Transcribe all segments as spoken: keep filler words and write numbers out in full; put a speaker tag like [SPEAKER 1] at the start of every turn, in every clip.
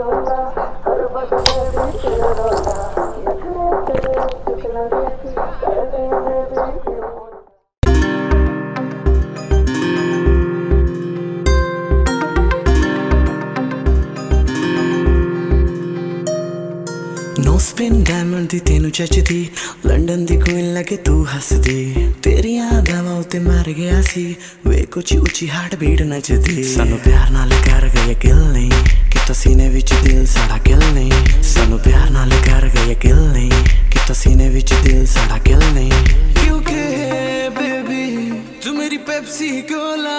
[SPEAKER 1] No spin diamond दी तेनू चचदी, London दी queen लगे तू हसदी। तेरी यादां उत्ते मर गया सी, वे कुछ उची हार्ट बीट नचदी। सानू प्यार नाल कर गए किल नहीं, किता सीने विच दिल साड़ा किल नहीं। सानू प्यार नाल कर गए किल नहीं, किता सीने विच दिल साड़ा किल नहीं। क्योंकि बेबी तू मेरी पेप्सी कोला,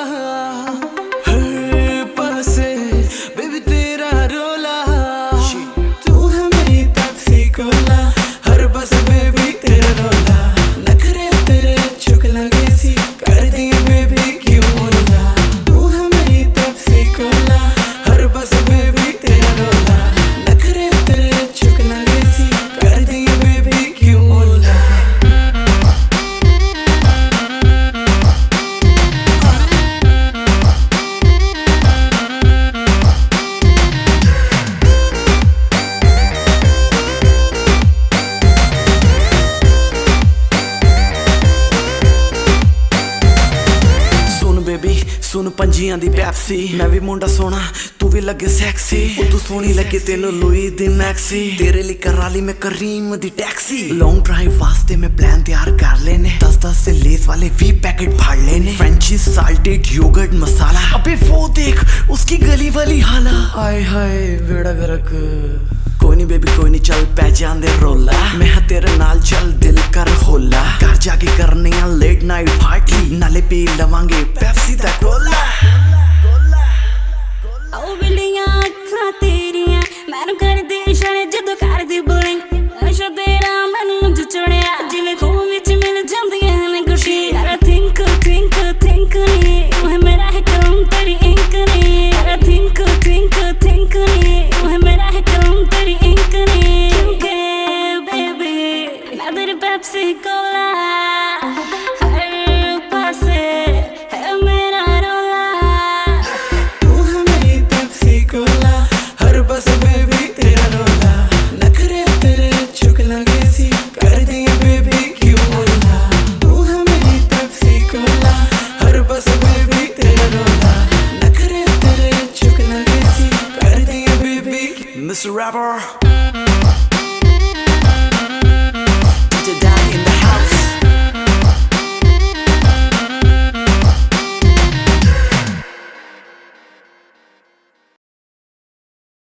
[SPEAKER 1] हर पासे बेबी तेरा रोला। तू है मेरी पेप्सी कोला, हर पासे बेबी तेरा रोला। नखरे तेरे चुक लगे सी, कर दिए बेबी क्यों बोला। तू है मेरी पेप्सी कोला, हर पासे बेबी तेरा रोला। नखरे तेरे चुक लगे सी, कर दिए बेबी क्यों बोला। बेबी सुन पंजियां दी पेप्सी, मैं भी मुंडा सोना तू भी लगे सेक्सी। तू सोनी लगे तेनू लुई दी मैक्सी, तेरे लिए करा ली मैं करीम दी टैक्सी। लॉन्ग ड्राइव वास्ते मैं प्लान तैयार कर लेने, दस दस से लेस वाले वी पैकेट फाड़ लेने। फ्रेंची साल्टेड योगर्ट मसाला, अबे वो देख उसकी गली वाली हाला। आय हाय बेड़ा गरक, कोई नहीं बेबी कोई नहीं चल पै जांदे रोला। मैं हाँ तेरे नाल चल दिल कर होला, घर जाके करने आ लेट नाइट पार्टी, नाले पी लवांगे पेप्सी दा कोला।
[SPEAKER 2] ओ बिल्लियां अखां तेरियां मैनू कर दे इशारे जदों कर दे बोले। नशा तेरा मैनू मुझ चढ़िया, जिवें खून विच मिल जांदियां ने गुशी। यार थिंक थिंक थिंक नी तू है मेरा है कलम तेरी इंक नी। यार थिंक थिंक थिंक नी तू है मेरा है कलम तेरी इंक नी। क्योंकि बेबी मैं तेरी पेप्सी कोला, हर पासे है मेरा रोला।
[SPEAKER 1] तू है मेरी पेप्सी कोला, हर पासे बेबी तेरा रोला। नखरे तेरे चुक लगे सी, कर दिए बेबी क्यों बोला। तू है मेरी पेप्सी कोला, हर पासे बेबी तेरा रोला। नखरे तेरे चुक लगे सी, कर दिए बेबी। Mister wrapper